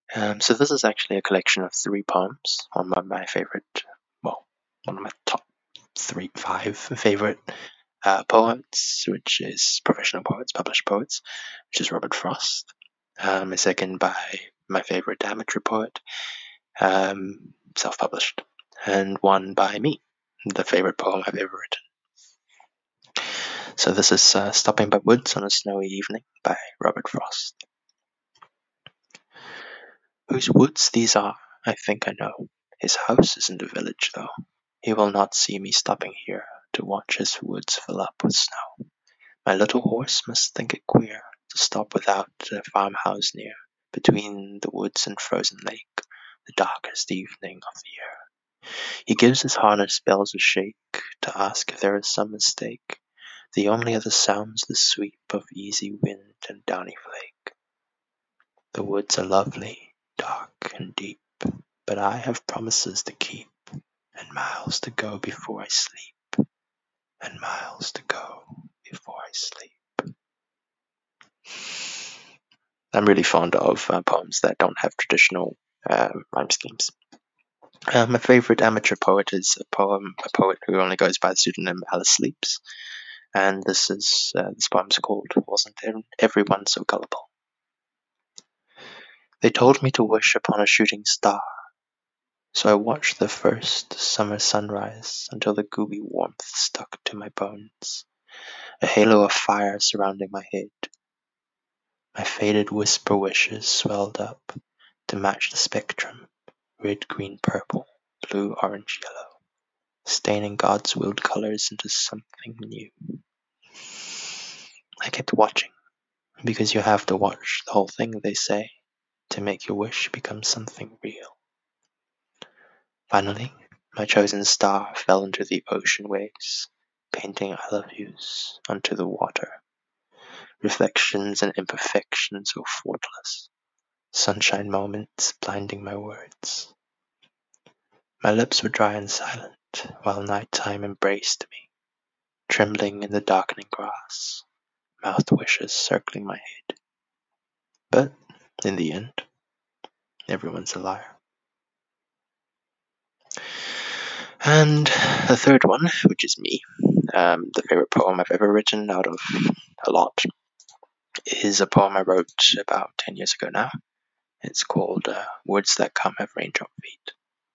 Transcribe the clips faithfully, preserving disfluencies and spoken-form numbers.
Um, so this is actually a collection of three poems on my, my favorite, well, one of my top three, five favorite uh, poets, which is professional poets, published poets, which is Robert Frost. Um, a second by my favorite amateur poet, um, self-published, and one by me, the favorite poem I've ever written. So this is uh, Stopping by Woods on a Snowy Evening by Robert Frost. Whose woods these are, I think I know. His house is in the village, though. He will not see me stopping here to watch his woods fill up with snow. My little horse must think it queer to stop without a farmhouse near, between the woods and frozen lake, the darkest evening of the year. He gives his harness bells a shake to ask if there is some mistake. The only other sound's the sweep of easy wind and downy flake. The woods are lovely, dark and deep, but I have promises to keep, and miles to go before I sleep, and miles to go before I sleep. I'm really fond of uh, poems that don't have traditional uh, rhyme schemes. Uh, my favorite amateur poet is a poem, a poet who only goes by the pseudonym Alice Sleeps, and this is uh, this poem's called "Wasn't Everyone So Gullible?" They told me to wish upon a shooting star, so I watched the first summer sunrise until the gooey warmth stuck to my bones, a halo of fire surrounding my head. My faded whisper wishes swelled up to match the spectrum, red, green, purple, blue, orange, yellow, staining God's willed colors into something new. I kept watching, because you have to watch the whole thing, they say, to make your wish become something real. Finally, my chosen star fell into the ocean waves, painting I love yous onto the water. Reflections and imperfections so faultless, sunshine moments blinding my words. My lips were dry and silent, while nighttime embraced me, trembling in the darkening grass, mouth wishes circling my head. But, in the end, everyone's a liar. And the third one, which is me, um, the favorite poem I've ever written out of a lot, is a poem I wrote about ten years ago now. It's called uh, Words That Come Have Raindrop Feet.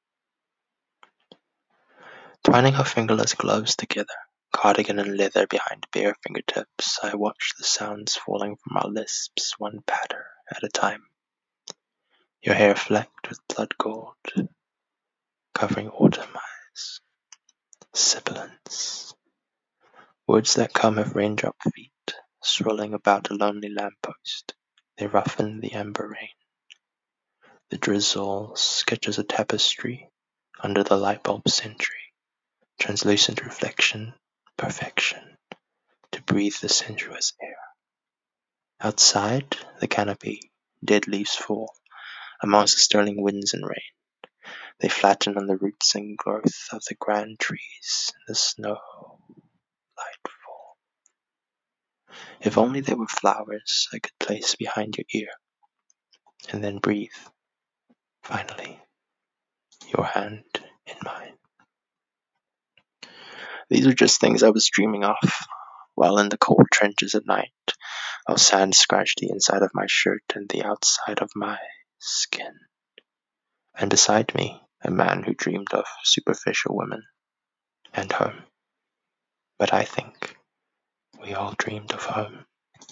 Twining her fingerless gloves together, cardigan and leather behind bare fingertips, I watch the sounds falling from our lisps, one patter at a time. Your hair flecked with blood gold, covering autumn eyes. Sibilance. Words that come have raindrop feet, swirling about a lonely lamppost. They roughen the amber rain. The drizzle sketches a tapestry under the light bulb century. Translucent reflection, perfection, to breathe the sensuous air. Outside, the canopy, dead leaves fall, amongst the sterling winds and rain. They flatten on the roots and growth of the grand trees, the snow, light fall. If only there were flowers I could place behind your ear, and then breathe, finally, your hand in mine. These are just things I was dreaming of, while in the cold trenches at night, how sand scratched the inside of my shirt and the outside of my skin. And beside me, a man who dreamed of superficial women and home. But I think we all dreamed of home.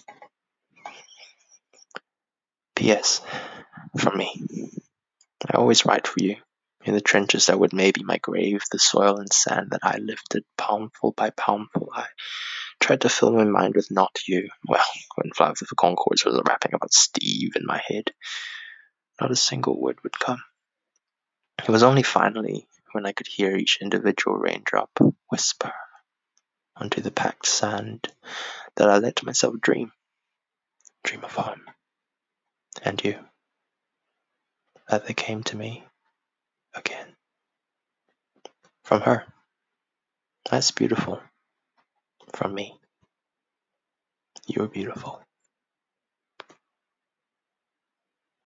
P S. From me. I always write for you. In the trenches that would maybe my grave, the soil and sand that I lifted palmful by palmful, I tried to fill my mind with not you. Well, when Flight of the Conchords was rapping about Steve in my head, not a single word would come. It was only finally, when I could hear each individual raindrop whisper onto the packed sand, that I let myself dream. Dream of home. And you. That they came to me again. From her. That's beautiful. From me. You're beautiful.